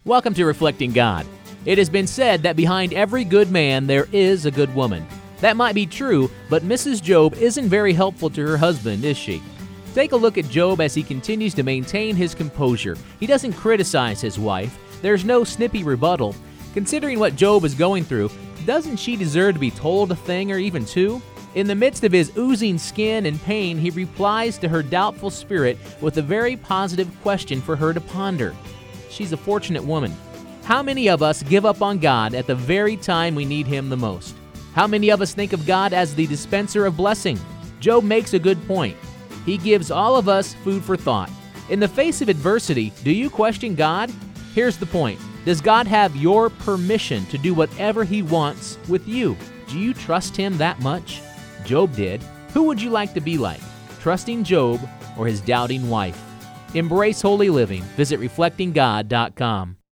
Welcome to Reflecting God. It has been said that behind every good man there is a good woman. That might be true, but Mrs. Job isn't very helpful to her husband, is she? Take a look at Job as he continues to maintain his composure. He doesn't criticize his wife. There's no snippy rebuttal. Considering what Job is going through, doesn't she deserve to be told a thing or even two? In the midst of his oozing skin and pain, he replies to her doubtful spirit with a very positive question for her to ponder. She's a fortunate woman. How many of us give up on God at the very time we need Him the most? How many of us think of God as the dispenser of blessing? Job makes a good point. He gives all of us food for thought. In the face of adversity, do you question God? Here's the point. Does God have your permission to do whatever He wants with you? Do you trust Him that much? Job did. Who would you like to be like? Trusting Job or his doubting wife? Embrace holy living. Visit reflectinggod.com.